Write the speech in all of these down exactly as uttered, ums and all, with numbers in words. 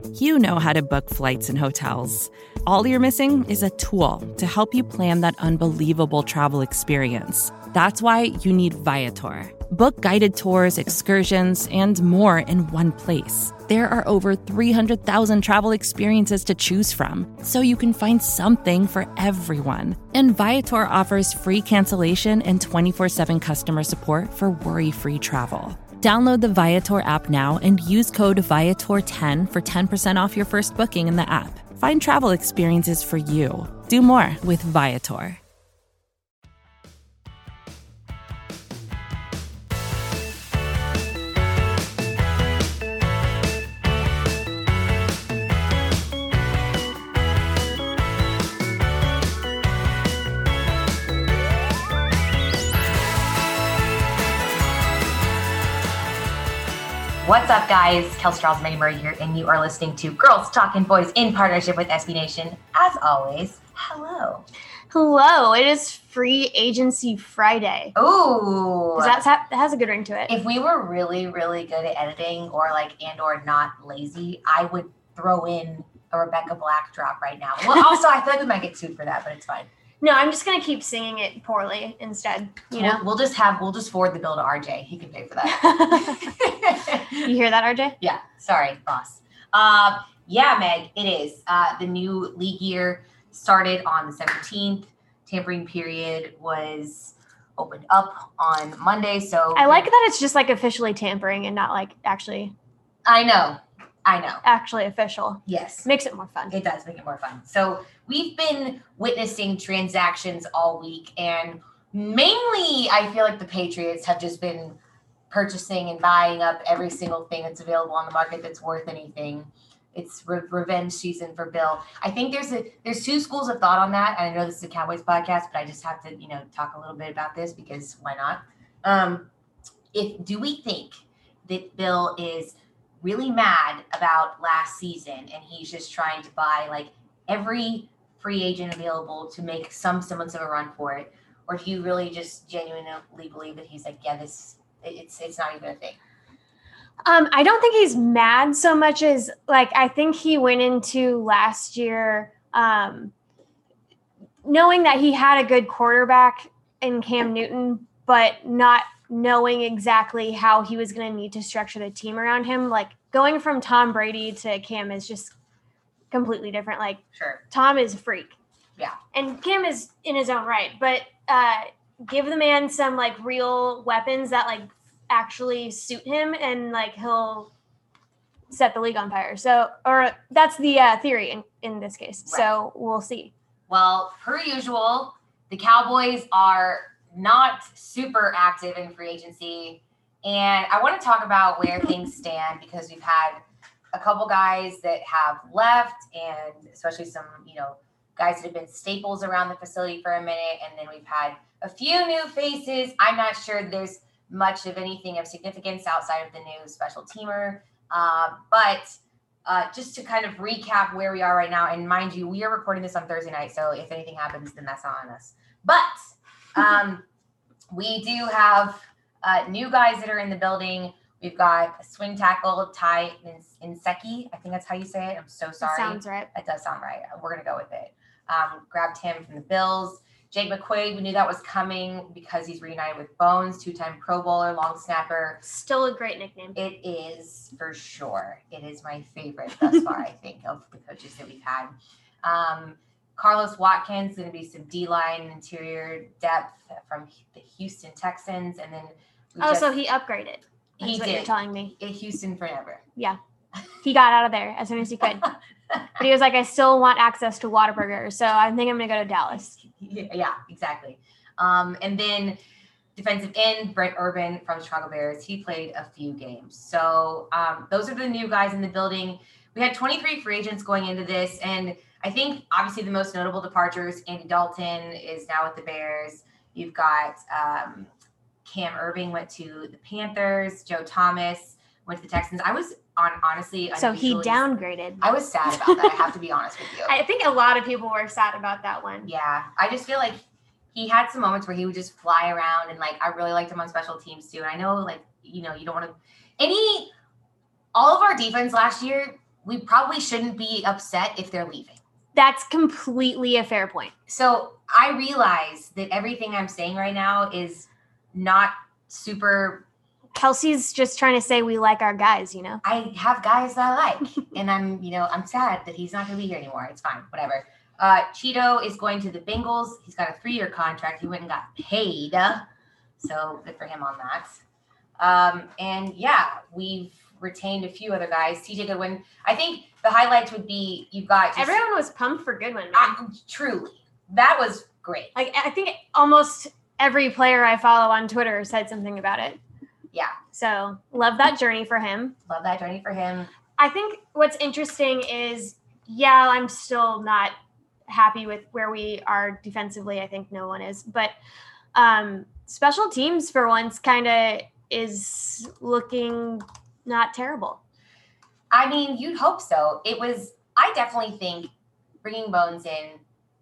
You know how to book flights and hotels. All you're missing is a tool to help you plan that unbelievable travel experience. That's why you need Viator. Book guided tours, excursions, and more in one place. There are over three hundred thousand travel experiences to choose from, so you can find something for everyone. And Viator offers free cancellation and twenty-four seven customer support for worry-free travel. Download the Viator app now and use code Viator ten for ten percent off your first booking in the app. Find travel experiences for you. Do more with Viator. What's up, guys? Kelsey Charles, Megan Murray here, and you are listening to Girls Talking Boys in partnership with S B Nation. As always, hello. Hello. It is Free Agency Friday. Ooh. That's, that has a good ring to it. If we were really, really good at editing or like and or not lazy, I would throw in a Rebecca Black drop right now. Well, also, I feel like we might get sued for that, but it's fine. No, I'm just gonna keep singing it poorly instead. You know, we'll, we'll just have we'll just forward the bill to R J. He can pay for that. You hear that, R J? Yeah. Sorry, boss. Uh, yeah, Meg. It is. Uh, the new league year started on the seventeenth. Tampering period was opened up on Monday. So I like that it's just like officially tampering and not like actually. I know. I know. Actually official. Yes. Makes it more fun. It does make it more fun. So we've been witnessing transactions all week, and mainly I feel like the Patriots have just been purchasing and buying up every single thing that's available on the market that's worth anything. It's re- revenge season for Bill. I think there's a there's two schools of thought on that. And I know this is a Cowboys podcast, but I just have to, you know, talk a little bit about this because why not? Um, if do we think that Bill is really mad about last season and he's just trying to buy like every free agent available to make some semblance of a run for it? Or do you really just genuinely believe that he's like, yeah, this it's it's not even a thing? Um, I don't think he's mad so much as like I think he went into last year um, knowing that he had a good quarterback in Cam Newton, but not knowing exactly how he was going to need to structure the team around him. Like going from Tom Brady to Cam is just completely different. Like sure, Tom is a freak. Yeah. And Cam is in his own right, but uh, give the man some like real weapons that like actually suit him and like he'll set the league on fire. So, or that's the uh, theory in, in this case. Right. So we'll see. Well, per usual, the Cowboys are not super active in free agency. And I want to talk about where things stand because we've had a couple guys that have left and especially some, you know, guys that have been staples around the facility for a minute. And then we've had a few new faces. I'm not sure there's much of anything of significance outside of the new special teamer. Uh, but uh, just to kind of recap where we are right now, and mind you, we are recording this on Thursday night. So if anything happens, then that's not on us. But um, we do have uh, new guys that are in the building. We've got a swing tackle, Ty Nsekhe. I think that's how you say it. I'm so sorry. That sounds right. That does sound right. We're going to go with it. Um, grabbed him from the Bills. Jake McQuaid, we knew that was coming because he's reunited with Bones, two-time Pro Bowler, long snapper. Still a great nickname. It is, for sure. It is my favorite thus far, I think, of the coaches that we've had. Um, Carlos Watkins, going to be some D-line interior depth from the Houston Texans. And then we Oh, just, so he upgraded. That's he what did. You're telling me. In Houston forever. Yeah. He got out of there as soon as he could. But he was like, I still want access to Whataburger, so I think I'm going to go to Dallas. Yeah, exactly. Um, and then defensive end, Brent Urban from Chicago Bears. He played a few games. So um, those are the new guys in the building. We had twenty-three free agents going into this, and I think obviously the most notable departures, Andy Dalton is now with the Bears. You've got um, Cam Irving went to the Panthers. Joe Thomas went to the Texans. I was on honestly. So he downgraded. I was sad about that. I have to be honest with you. I think a lot of people were sad about that one. Yeah. I just feel like he had some moments where he would just fly around, and like, I really liked him on special teams too. And I know, like, you know, you don't want to, any, all of our defense last year we probably shouldn't be upset if they're leaving. That's completely a fair point. So I realize that everything I'm saying right now is not super. Kelsey's just trying to say we like our guys, you know? I have guys that I like, and I'm, you know, I'm sad that he's not going to be here anymore. It's fine, whatever. Uh, Cheeto is going to the Bengals. He's got a three-year contract. He went and got paid, so good for him on that. Um, and yeah, we've retained a few other guys. T J Goodwin. I think the highlights would be you've got just, everyone was pumped for Goodwin. Man. I, truly, that was great. Like I think almost every player I follow on Twitter said something about it. Yeah. So love that journey for him. Love that journey for him. I think what's interesting is, yeah, I'm still not happy with where we are defensively. I think no one is, but um, special teams for once kind of is looking not terrible. I mean, you'd hope so. It was, I definitely think bringing Bones in,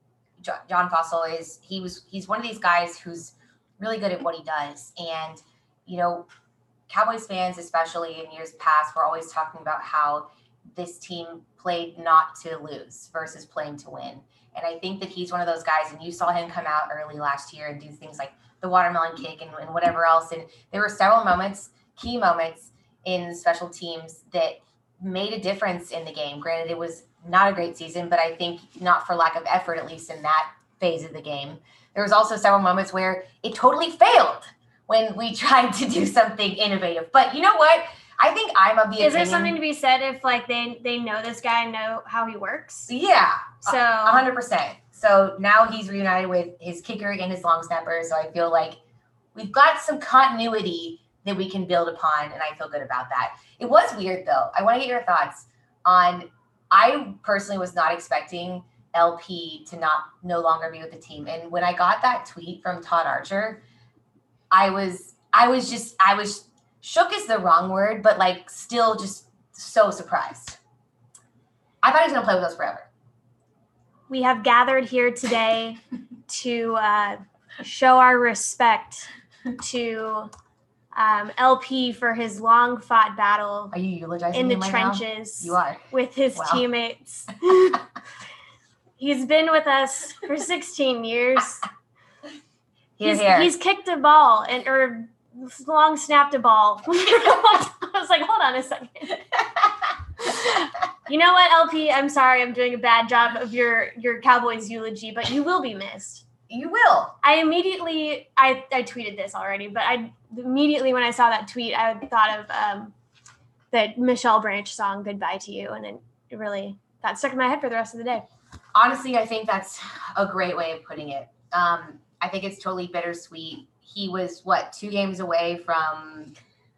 John Fossil is, he was, he's one of these guys who's really good at what he does. And, you know, Cowboys fans, especially in years past, were always talking about how this team played not to lose versus playing to win. And I think that he's one of those guys, and you saw him come out early last year and do things like the watermelon kick and, and whatever else. And there were several moments, key moments in special teams that made a difference in the game. Granted, it was not a great season, but I think not for lack of effort, at least in that phase of the game. There was also several moments where it totally failed when we tried to do something innovative. But you know what? I think I'm of the Is opinion. there something to be said if like they, they know this guy and know how he works? Yeah. So a hundred percent. So now he's reunited with his kicker and his long snapper. So I feel like we've got some continuity that we can build upon, and I feel good about that. It was weird though. I want to get your thoughts on, I personally was not expecting L P to not no longer be with the team. And when I got that tweet from Todd Archer, I was, I was just, I was shook is the wrong word, but like still just so surprised. I thought he was going to play with us forever. We have gathered here today to uh, show our respect to um, L P for his long fought battle Are you eulogizing in the him right trenches now? You are. with his Wow. teammates. He's been with us for sixteen years. Here, he's, here. he's kicked a ball and or long snapped a ball. I was like, hold on a second. You know what, L P? I'm sorry, I'm doing a bad job of your your Cowboys eulogy, but you will be missed. You will. I immediately, I, I tweeted this already, but I immediately when I saw that tweet, I thought of um, the Michelle Branch song "Goodbye to You," and it, it really got stuck in my head for the rest of the day. Honestly, I think that's a great way of putting it. Um, I think it's totally bittersweet. He was, what, two games away from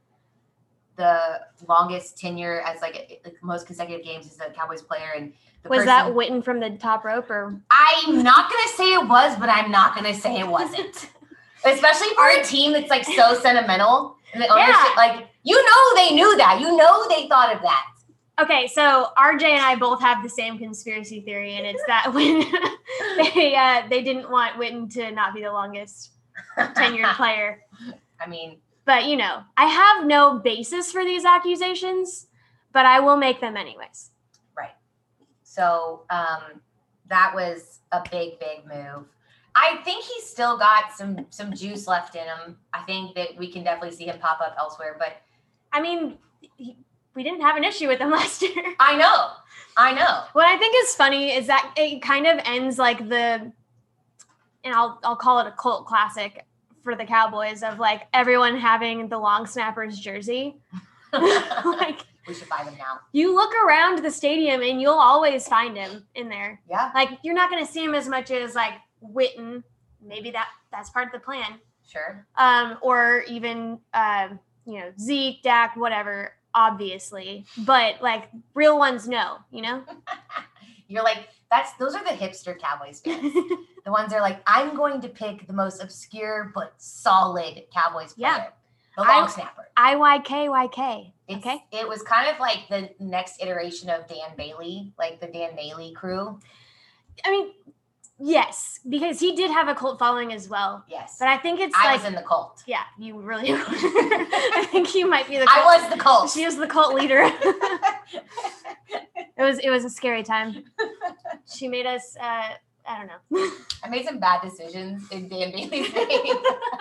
the longest tenure as, like, like most consecutive games as a Cowboys player. And the Was person, that Witten from the top rope? Or I'm not going to say it was, but I'm not going to say it wasn't. Especially for a team that's, like, so sentimental. And the ownership, Yeah. like, you know they knew that. You know they thought of that. Okay, so R J and I both have the same conspiracy theory, and it's that when they uh, they didn't want Witten to not be the longest tenured player. I mean, But, you know, I have no basis for these accusations, but I will make them anyways. right. So um, that was a big, big move. I think he's still got some some juice left in him. I think that we can definitely see him pop up elsewhere. But I mean, he, we didn't have an issue with him last year. I know. I know. What I think is funny is that it kind of ends like the, and I'll I'll call it a cult classic for the Cowboys of like everyone having the long snappers jersey. Like We should buy them now. you look around the stadium and you'll always find him in there. Yeah, Like you're not going to see him as much as like Witten. Maybe that that's part of the plan. sure. Um, or even um, you know, Zeke, Dak, whatever. Obviously, but like real ones know, you know. You're like, that's those are the hipster Cowboys fans. The ones that are like, I'm going to pick the most obscure but solid Cowboys player. Yeah. The long I- snapper. I Y K Y K. It's, Okay. It was kind of like the next iteration of Dan Bailey, like the Dan Bailey crew. I mean, yes, because he did have a cult following as well. Yes. But I think it's I like, was in the cult. yeah, you really. I think you might be the. I Cult. was the cult. She was the cult leader. It was it was a scary time. She made us. Uh, I don't know. I made some bad decisions in Dan Bailey's name.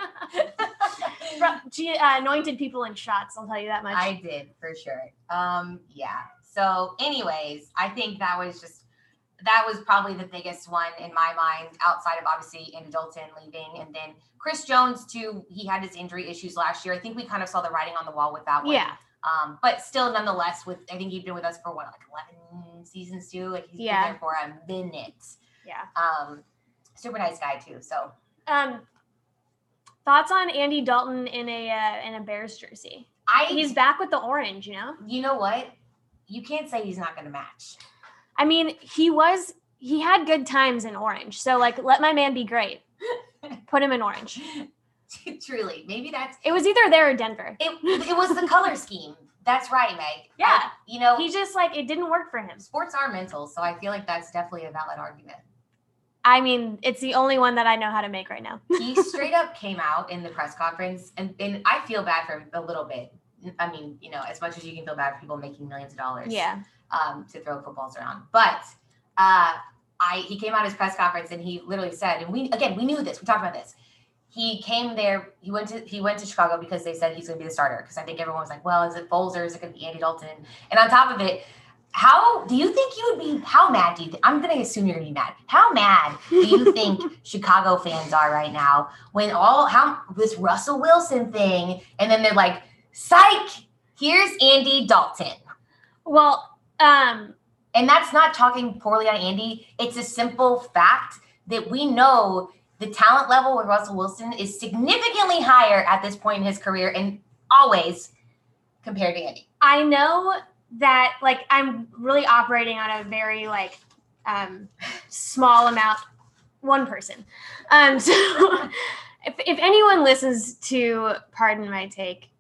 She uh, anointed people in shots. I'll tell you that much. I did for sure. Um, yeah. So, anyways, I think that was just that was probably the biggest one in my mind, outside of obviously Andy Dalton leaving, and then Chris Jones too. He had his injury issues last year. I think we kind of saw the writing on the wall with that one. Yeah. Um, but still, nonetheless, with I think he'd been with us for what, like eleven seasons too. Like he's yeah. been there for a minute. Yeah. Um, super nice guy too. So, um, thoughts on Andy Dalton in a uh, in a Bears jersey? I he's back with the orange. You know. You know what? You can't say he's not going to match. I mean, he was he had good times in orange. So like, let my man be great. Put him in orange. Truly, maybe that's it was either there or Denver. It it was the color scheme. That's right, Meg. Yeah, I, you know, he just like it didn't work for him. Sports are mental, so I feel like that's definitely a valid argument. I mean, it's the only one that I know how to make right now. He straight up came out in the press conference, and, and I feel bad for him a little bit. I mean, you know, as much as you can feel bad for people making millions of dollars, yeah, um, to throw footballs around, but uh, I he came out his press conference and he literally said, and we again we knew this, we talked about this. He came there. He went to he went to Chicago because they said he's going to be the starter. Because I think everyone was like, "Well, is it Foles or is it going to be Andy Dalton?" And on top of it, how do you think you would be? How mad do you? Th- I'm going to assume you're going to be mad. How mad do you think Chicago fans are right now when all how this Russell Wilson thing, and then they're like, "Psych, here's Andy Dalton." Well, um, and that's not talking poorly on Andy. It's a simple fact that we know. The talent level with Russell Wilson is significantly higher at this point in his career and always compared to Andy. I know that like I'm really operating on a very like um, small amount, one person. Um, so if, if anyone listens to Pardon My Take,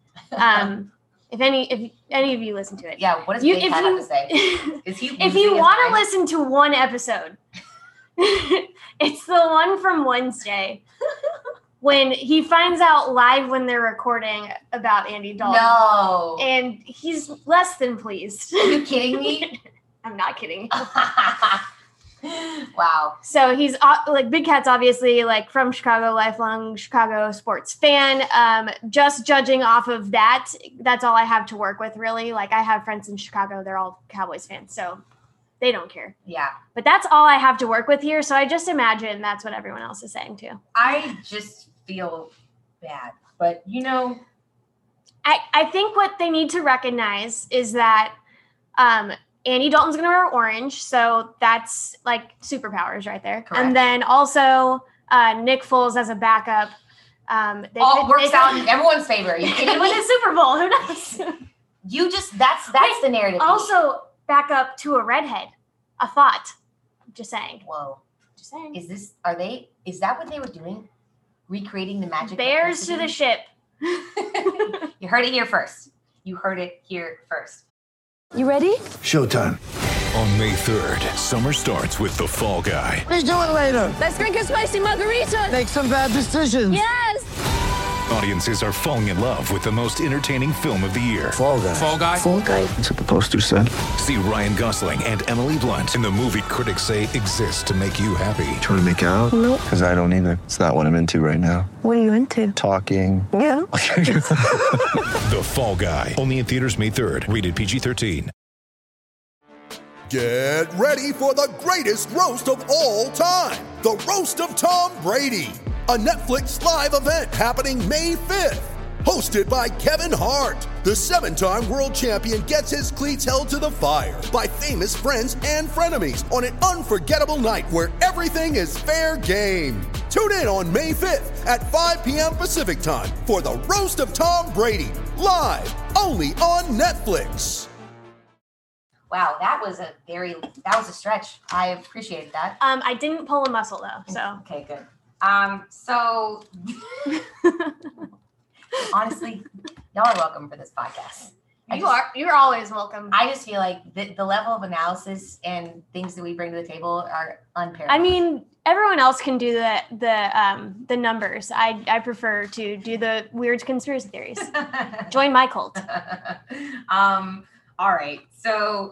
um, if any if any of you listen to it. Yeah, what does you, Big Cat have to say? Is he if you want to listen to one episode, it's the one from Wednesday when he finds out live when they're recording about Andy Dalton. No. And he's less than pleased. Are you kidding me? I'm not kidding. Wow. So he's uh, like Big Cat's obviously like from Chicago, lifelong Chicago sports fan. Um, just judging off of that, that's all I have to work with really. Like I have friends in Chicago, they're all Cowboys fans. So they don't care. Yeah. But that's all I have to work with here. So I just imagine that's what everyone else is saying too. I just feel bad. But, you know. I, I think what they need to recognize is that um, Andy Dalton's going to wear orange. So that's like superpowers right there. Correct. And then also uh, Nick Foles as a backup. Um, they All could, works they out could, in everyone's favor. Are you kidding win me? a Super Bowl. Who knows? You just, that's, that's Wait, the narrative. Also, back up to a redhead. A thought. Just saying. Whoa. Just saying. Is this, are they, is that what they were doing? Recreating the magic? Bears to the ship. You heard it here first. You heard it here first. You ready? Showtime. On May third, summer starts with The Fall Guy. Let's do it later. Let's drink a spicy margarita. Make some bad decisions. Yes. Audiences are falling in love with the most entertaining film of the year. Fall Guy. Fall Guy? Fall guy. That's what the poster said. See Ryan Gosling and Emily Blunt in the movie critics say exists to make you happy. Trying to make it out? Nope. Because I don't either. It's not what I'm into right now. What are you into? Talking. Yeah. The Fall Guy. Only in theaters May third. Rated P G thirteen. Get ready for the greatest roast of all time. The Roast of Tom Brady. A Netflix live event happening May fifth. Hosted by Kevin Hart. The seven-time world champion gets his cleats held to the fire by famous friends and frenemies on an unforgettable night where everything is fair game. Tune in on May fifth at five p.m. Pacific time for the Roast of Tom Brady. Live only on Netflix. Wow, that was a very, that was a stretch. I appreciated that. Um, I didn't pull a muscle though, so. Okay, good. Um, so honestly, y'all are welcome for this podcast. I You just, are. You're always welcome. I just feel like the, the level of analysis and things that we bring to the table are unparalleled. I mean, everyone else can do the the um the numbers. I I prefer to do the weird conspiracy theories. Join my cult. um, all right. So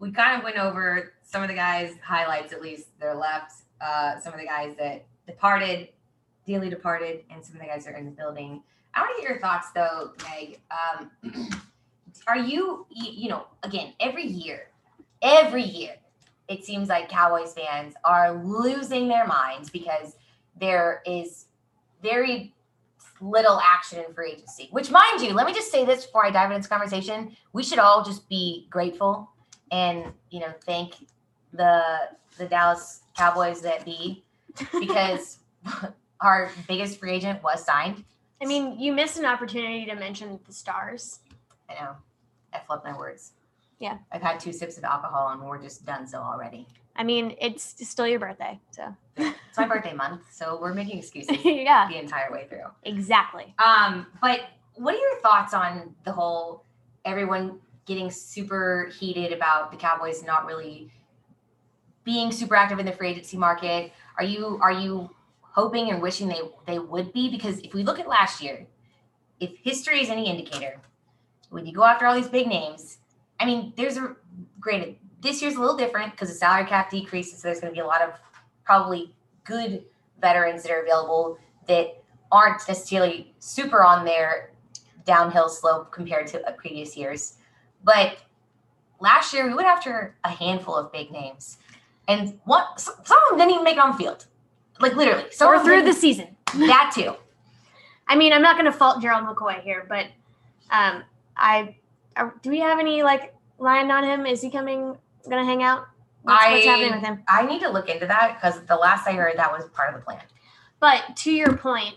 we kind of went over some of the guys' highlights, at least they're left. Uh, some of the guys that departed, dearly departed, and some of the guys that are in the building. I want to get your thoughts, though, Meg. Um, are you, you know, again, every year, every year, it seems like Cowboys fans are losing their minds because there is very little action in free agency, which, mind you, let me just say this before I dive into this conversation. We should all just be grateful and, you know, thank the the Dallas Cowboys that be, because our biggest free agent was signed. I mean, you missed an opportunity to mention the Stars. I know. I flipped my words. Yeah. I've had two sips of alcohol and we're just done so already. I mean, it's still your birthday, so. It's my birthday month, so we're making excuses yeah. the entire way through. Exactly. Um, but what are your thoughts on the whole everyone getting super heated about the Cowboys not really being super active in the free agency market? Are you are you hoping and wishing they, they would be? Because if we look at last year, if history is any indicator, when you go after all these big names, I mean, there's a, granted, this year's a little different because the salary cap decreases, so there's going to be a lot of probably good veterans that are available that aren't necessarily super on their downhill slope compared to previous years. But last year, we went after a handful of big names. And what, some of them didn't even make it on the field. Like, literally. Or through the season. That, too. I mean, I'm not going to fault Gerald McCoy here, but um, I are, do we have any, like, line on him? Is he coming, going to hang out? What's, I, what's happening with him? I need to look into that because the last I heard, that was part of the plan. But to your point,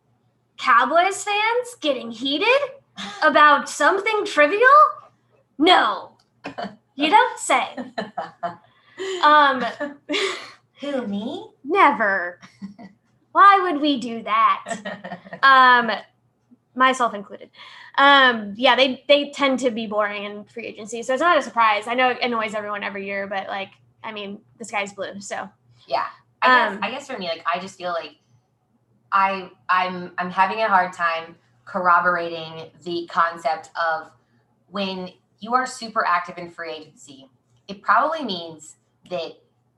Cowboys fans getting heated about something trivial? No. You don't say. Um, Who, me? Never. Why would we do that? Um, myself included. Um, yeah, they, they tend to be boring in free agency, so it's not a surprise. I know it annoys everyone every year, but like, I mean, the sky's blue, so. Yeah. I Um, guess, I guess for me, like, I just feel like I, I'm, I'm having a hard time corroborating the concept of when you are super active in free agency, it probably means that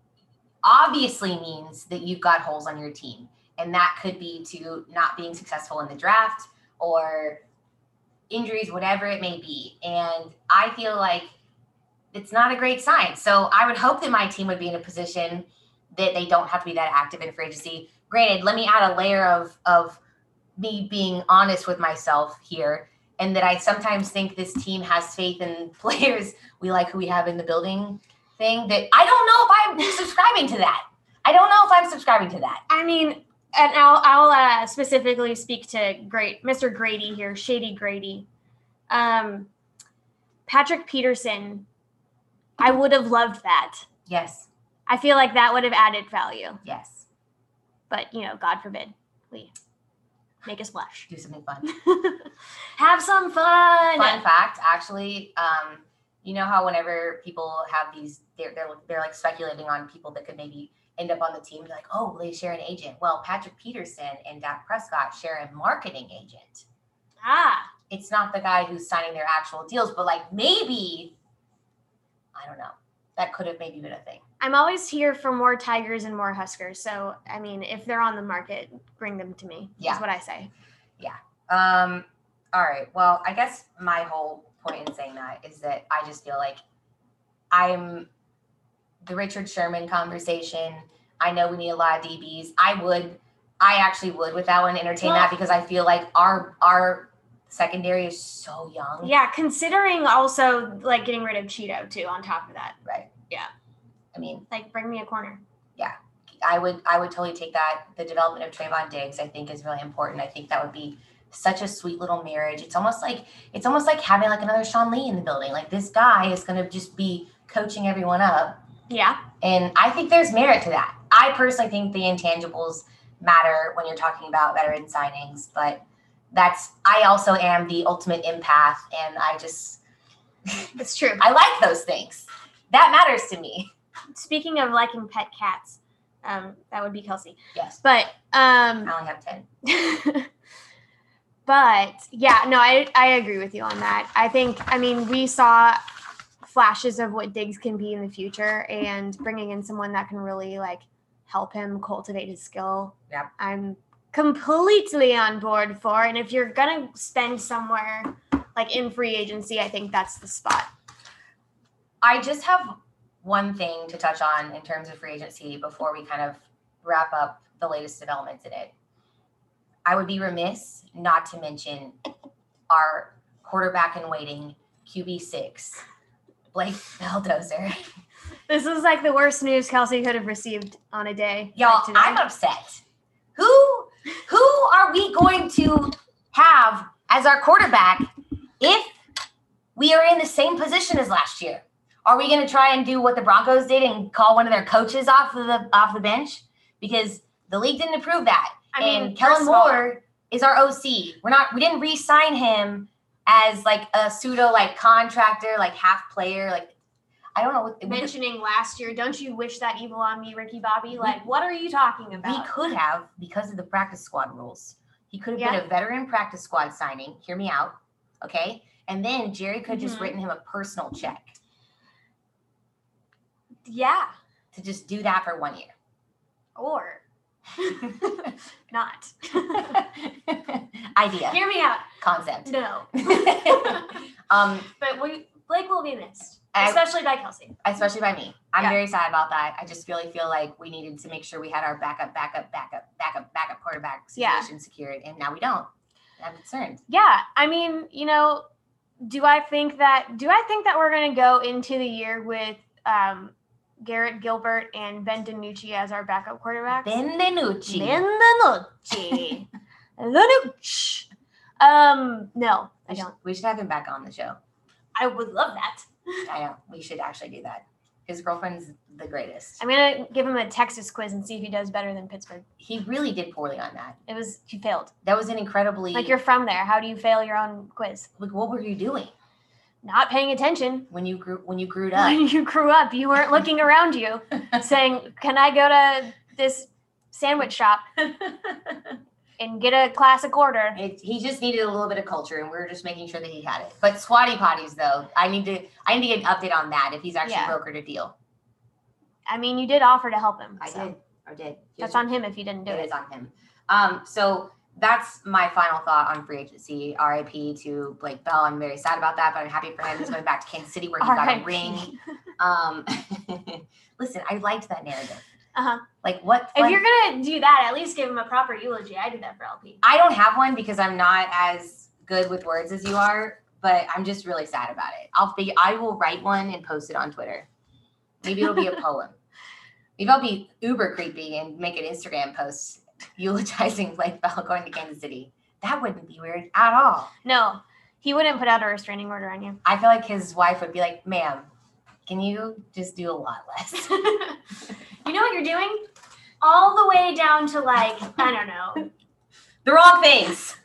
obviously means that you've got holes on your team. And that could be to not being successful in the draft or injuries, whatever it may be. And I feel like it's not a great sign. So I would hope that my team would be in a position that they don't have to be that active in free agency. Granted, let me add a layer of, of me being honest with myself here, and that I sometimes think this team has faith in players we like who we have in the building thing, that I don't know if I'm subscribing to that. I don't know if I'm subscribing to that. I mean, and I'll, I'll uh, specifically speak to great Mister Grady here, Shady Grady. Um, Patrick Peterson, I would have loved that. Yes. I feel like that would have added value. Yes. But, you know, God forbid we make a splash. Do something fun. Have some fun. Fun fact, actually, um, you know how whenever people have these, they're, they're, they're like speculating on people that could maybe end up on the team, they're like, oh, they share an agent. Well, Patrick Peterson and Dak Prescott share a marketing agent. Ah. It's not the guy who's signing their actual deals, but like maybe, I don't know, that could have maybe been a thing. I'm always here for more Tigers and more Huskers. So, I mean, if they're on the market, bring them to me. Yeah. Is what I say. Yeah. Um, all right. Well, I guess my whole point in saying that is that I just feel like I'm the Richard Sherman conversation. I know we need a lot of D Bs. I would, I actually would with that one entertain Well, that because I feel like our, our secondary is so young. Yeah. Considering also like getting rid of Cheeto too on top of that. Right. Yeah. I mean, Like bring me a corner. yeah, I would, I would totally take that. The development of Trayvon Diggs, I think, is really important. I think that would be such a sweet little marriage. It's almost like, it's almost like having like another Sean Lee in the building. Like this guy is going to just be coaching everyone up. Yeah. And I think there's merit to that. I personally think the intangibles matter when you're talking about veteran signings, but that's, I also am the ultimate empath, and I just, It's true. I like those things. That matters to me. Speaking of liking pet cats, um, that would be Kelsey. Yes. But um, I only have ten. but yeah, no, I I agree with you on that. I think, I mean, we saw flashes of what Diggs can be in the future, and bringing in someone that can really like help him cultivate his skill. Yep. I'm completely on board for. And if you're gonna spend somewhere like in free agency, I think that's the spot. I just have one thing to touch on in terms of free agency before we kind of wrap up the latest developments in it. I would be remiss not to mention our quarterback in waiting, Q B six, Blake Bulldozer. This is like the worst news Kelsey could have received on a day. Y'all, like today. I'm upset. Who, who are we going to have as our quarterback if we are in the same position as last year? Are we going to try and do what the Broncos did and call one of their coaches off of the off the bench? Because the league didn't approve that. I mean, and Kellen first of all- Moore is our O C. We're not. We didn't re-sign him as like a pseudo like contractor, like half player. Like I don't know. What, mentioning last year, don't you wish that evil on me, Ricky Bobby? Like, what are you talking we about? could have because of the practice squad rules. He could have Yeah. been a veteran practice squad signing. Hear me out, okay? And then Jerry could have just Mhm. written him a personal check Yeah, to just do that for one year. or not. Idea, Hear me out. concept. No, um, but we Blake will be missed, I- especially by Kelsey. especially by me. I'm Yeah. very sad about that. I just really feel like we needed to make sure we had our backup, backup, backup, backup, backup quarterback Yeah. situation secured, and now we don't. And I'm concerned. Yeah, I mean, you know, do I think that? Do I think that we're going to go into the year with um, Garrett Gilbert and Ben DiNucci as our backup quarterbacks? Ben DiNucci. Ben DiNucci. DiNucci. Um, no, I we, should, don't. we should have him back on the show. I would love that. I know. We should actually do that. His girlfriend's the greatest. I'm gonna give him a Texas quiz and see if he does better than Pittsburgh. He really did poorly on that. It was he failed. That was an incredibly Like you're from there. How do you fail your own quiz? like what were you doing Not paying attention. when you grew when you grew up? When you grew up, you weren't looking around you, saying, "Can I go to this sandwich shop and get a classic order?" It, he just needed a little bit of culture, and we were just making sure that he had it. But Squatty Potties, though, I need to I need to get an update on that if he's actually Yeah. brokered a deal. I mean, you did offer to help him. I so did. I did. That's on him if you didn't do It it. is on him. Um, so that's my final thought on free agency. R I P to Blake Bell. I'm very sad about that, but I'm happy for him. He's going back to Kansas City where he got R I P a ring. Um, listen, I liked that narrative. Uh-huh. Like what? If like- you're gonna do that, at least give him a proper eulogy. I did that for L P. I don't have one because I'm not as good with words as you are, but I'm just really sad about it. I'll figure, I will write one and post it on Twitter. Maybe it'll be a poem. Maybe I'll be uber creepy and make an Instagram post eulogizing Blake Bell going to Kansas City. That wouldn't be weird at all. No, he wouldn't put out a restraining order on you. I feel like his wife would be like, ma'am, can you just do a lot less? You know what you're doing? All the way down to like, I don't know. The wrong things.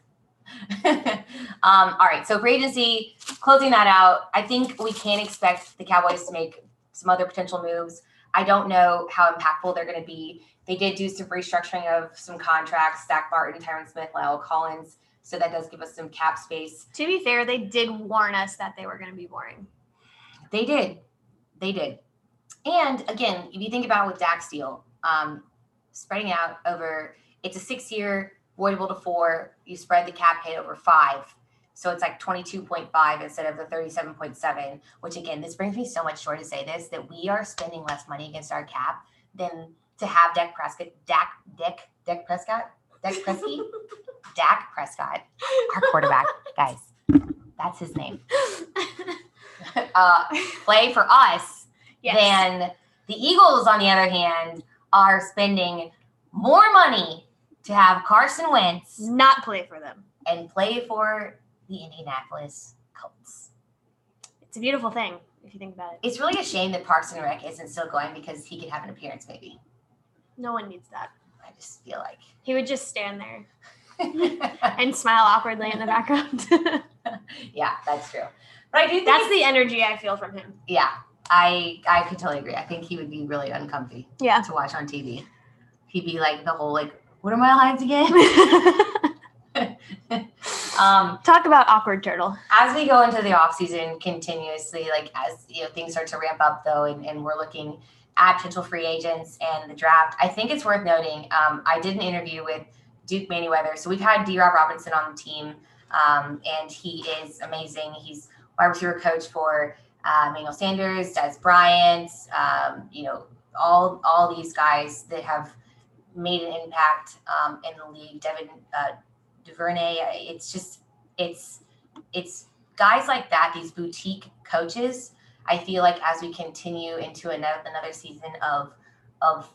um, all right. So free agency, closing that out, I think we can expect the Cowboys to make some other potential moves. I don't know how impactful they're going to be. They did do some restructuring of some contracts, Zach Martin, Tyron Smith, Lyle Collins. So that does give us some cap space. To be fair, they did warn us that they were going to be boring. They did. They did. And again, if you think about with Dak's deal, um, spreading out over, it's a six-year, voidable to four. You spread the cap hit over five. So it's like twenty-two point five instead of the thirty-seven point seven, which again, this brings me so much joy to say this, that we are spending less money against our cap than to have Dak Prescott, Dak, Dak, Dak Prescott, Dak Presky, Dak Prescott, our quarterback, guys, that's his name, uh, play for us. Yes. Then the Eagles, on the other hand, are spending more money to have Carson Wentz Not play for them. and play for the Indianapolis Colts. It's a beautiful thing if you think about it. It's really a shame that Parks and Rec isn't still going because he could have an appearance maybe. No one needs that. I just feel like. He would just stand there and smile awkwardly in the background. Yeah, that's true. But I do think That's it's- the energy I feel from him. yeah, I I could totally agree. I think he would be really uncomfy Yeah. to watch on T V. He'd be like the whole like, what are my lines again? Um, Talk about awkward turtle. as we go into the off season continuously, like as you know, things start to ramp up though, and, and we're looking at potential free agents and the draft, I think it's worth noting. Um, I did an interview with Duke Manyweather. So we've had D. Rob Robinson on the team, um, and he is amazing. He's wide receiver coach for uh, Emmanuel Sanders, Des Bryant, um, you know, all all these guys that have made an impact um, in the league. Devin uh, Duvernay. It's just it's it's guys like that. These boutique coaches. I feel like as we continue into another another season of of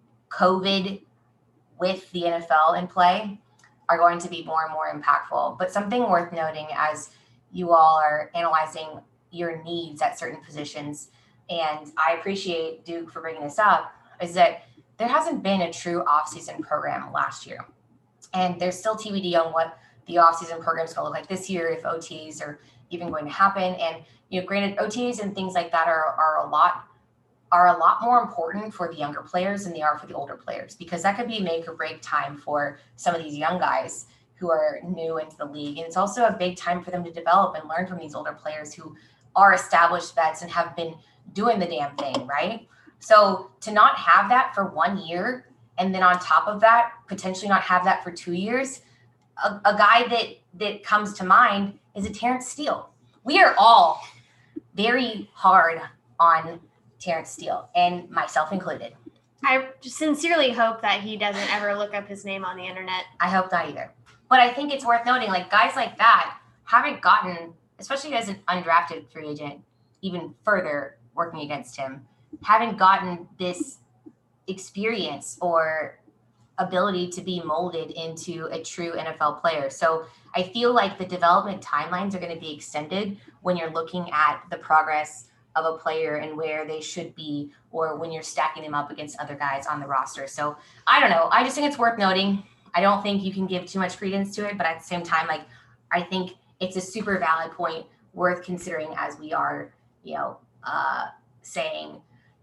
COVID with the N F L in play, are going to be more and more impactful. But something worth noting as you all are analyzing your needs at certain positions, and I appreciate Duke for bringing this up, is that there hasn't been a true offseason program last year. And there's still T B D on what the offseason program is going to look like this year, if O Ts are even going to happen. And, you know, granted, O Ts and things like that are, are a lot are a lot more important for the younger players than they are for the older players, because that could be make or break time for some of these young guys who are new into the league. And it's also a big time for them to develop and learn from these older players who are established vets and have been doing the damn thing, right? So to not have that for one year, and then on top of that, potentially not have that for two years, a, a guy that that comes to mind is a Terrence Steele. We are all very hard on Terrence Steele, and myself included. I sincerely hope that he doesn't ever look up his name on the internet. I hope not either. But I think it's worth noting, like guys like that haven't gotten, especially as an undrafted free agent, even further working against him, haven't gotten this experience or ability to be molded into a true N F L player. So I feel like the development timelines are going to be extended when you're looking at the progress of a player and where they should be, or when you're stacking them up against other guys on the roster. So I don't know. I just think it's worth noting. I don't think you can give too much credence to it, but at the same time, like, I think it's a super valid point worth considering as we are, you know, uh, saying,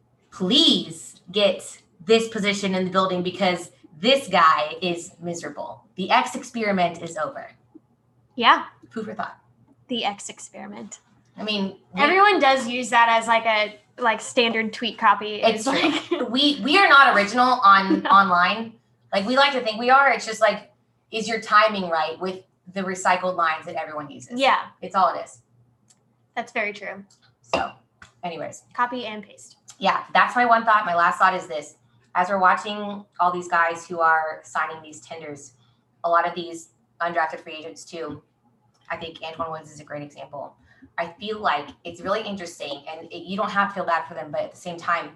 please get this position in the building because this guy is miserable. The X experiment is over. Yeah. Food for thought. The X experiment. I mean, we, everyone does use that as like a like standard tweet copy. It's, it's like we we are not original on no. online. Like we like to think we are. It's just like, is your timing right with the recycled lines that everyone uses? Yeah, it's all it is. That's very true. So, anyways, copy and paste. Yeah, that's my one thought. My last thought is this: as we're watching all these guys who are signing these tenders, a lot of these undrafted free agents too. I think Antwaun Woods is a great example. I feel like it's really interesting, and it, you don't have to feel bad for them, but at the same time,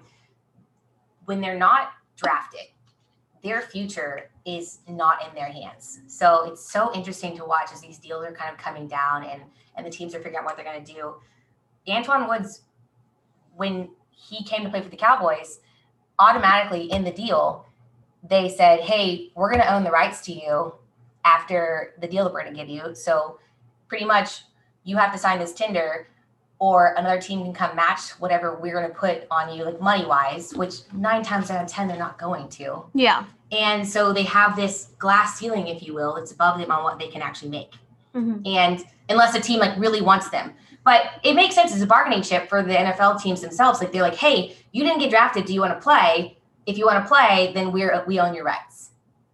when they're not drafted, their future is not in their hands. So it's so interesting to watch as these deals are kind of coming down and, and the teams are figuring out what they're going to do. Antwaun Woods, when he came to play for the Cowboys, automatically in the deal, they said, hey, we're going to own the rights to you after the deal that we're going to give you. So pretty much you have to sign this tender or another team can come match whatever we're going to put on you, like money-wise, which nine times out of ten, they're not going to. Yeah. And so they have this glass ceiling, if you will, that's above them on what they can actually make. Mm-hmm. And unless a team like really wants them. But it makes sense as a bargaining chip for the N F L teams themselves. Like they're like, hey, you didn't get drafted. Do you want to play? If you want to play, then we're we own your rights.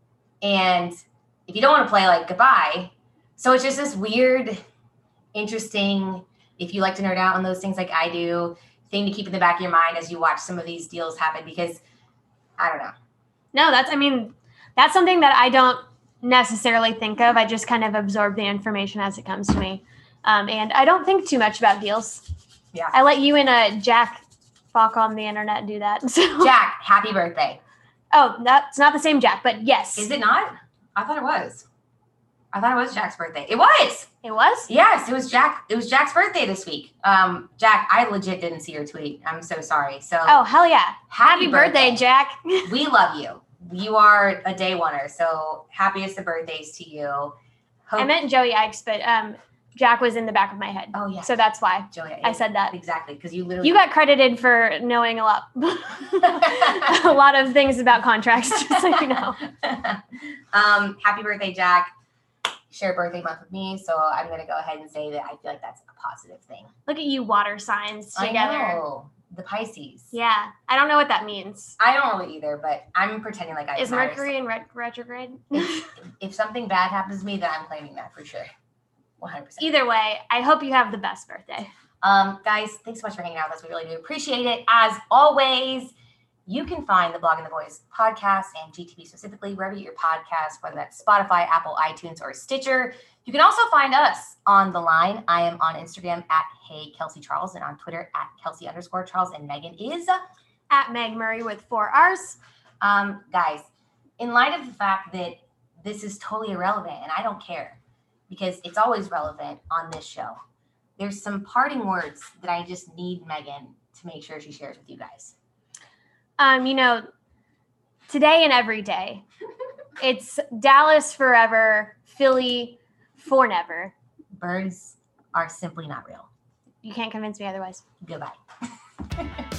And if you don't want to play, like goodbye. So it's just this weird, interesting, if you like to nerd out on those things like I do, thing to keep in the back of your mind as you watch some of these deals happen, because I don't know. No, that's, I mean, that's something that I don't necessarily think of. I just kind of absorb the information as it comes to me. Um, and I don't think too much about deals. Yeah. I let you and uh, Jack Falk on the internet do that. So. Jack, happy birthday. Oh, that's not the same Jack, but yes. Is it not? I thought it was. I thought it was Jack's birthday. It was. It was? Yes, it was Jack. It was Jack's birthday this week. Um, Jack, I legit didn't see your tweet. I'm so sorry. So oh, hell yeah. Happy, happy birthday, birthday, Jack. We love you. You are a day oneer. So happiest of birthdays to you. Hope- I meant Joey Ikes, but um, Jack was in the back of my head. Oh, yeah. So that's why Joey, I said that. Exactly. Because you literally. You got credited for knowing a lot. a lot of things about contracts, just so you know. um, happy birthday, Jack. share birthday month with me, so I'm going to go ahead and say that I feel like that's a positive thing. Look at you, water signs together. I know. The Pisces. Yeah. I don't know what that means. I don't really either, but I'm pretending like I Is Mercury in ret- retrograde? if, if something bad happens to me, then I'm claiming that for sure. one hundred percent. Either way, I hope you have the best birthday. Um, guys, thanks so much for hanging out with us. We really do appreciate it. As always, you can find the Blog and the Boys podcast and G T B specifically wherever you get your podcasts, whether that's Spotify, Apple, iTunes, or Stitcher. You can also find us on the line. I am on Instagram at Hey Kelsey Charles and on Twitter at Kelsey underscore Charles, and Megan is at Meg Murray with four R's. Um, guys, in light of the fact that this is totally irrelevant, and I don't care because it's always relevant on this show, there's some parting words that I just need Megan to make sure she shares with you guys. Um, you know, today and every day, it's Dallas forever, Philly for never. Birds are simply not real. You can't convince me otherwise. Goodbye.